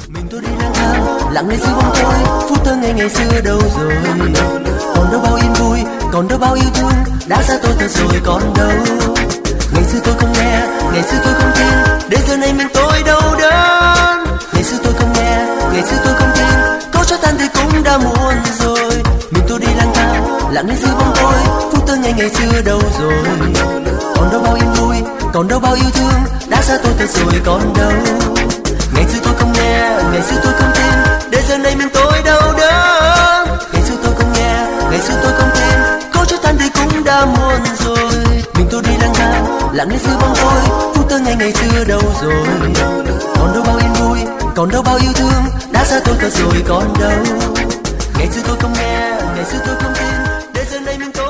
Mình tôi đi lang thang lặng lẽ dưới bóng tối, phút thơ ngày xưa đâu rồi, còn đâu bao yên vui, còn đâu bao yêu thương, đã xa tôi thật rồi còn đâu. Ngày xưa tôi không nghe, ngày xưa tôi không tin, đến giờ này mình tôi đau đớn. Ngày xưa tôi không nghe, ngày xưa tôi không tin, có cho tan thì cũng đã muộn rồi. Mình tôi đi lang thang lặng lẽ dưới bóng tối, phút thơ ngày xưa đâu rồi, còn đâu bao yên vui, còn đâu bao yêu thương, đã xa tôi thật rồi còn đâu. Ngày xưa tôi không nghe, ngày xưa tôi không tin, đến giờ này mình tôi đau đớn. Ngày xưa tôi không nghe, ngày xưa tôi không tin, có chút tan thì cũng đã muộn rồi. Mình tôi đi lang thang lặng lẽ giữa bóng tối, phút thơ ngày xưa đâu rồi, còn đâu bao yên vui, còn đâu bao yêu thương, đã xa tôi thật rồi còn đâu. Ngày xưa tôi không nghe, ngày xưa tôi không tin, đến giờ này mình tôi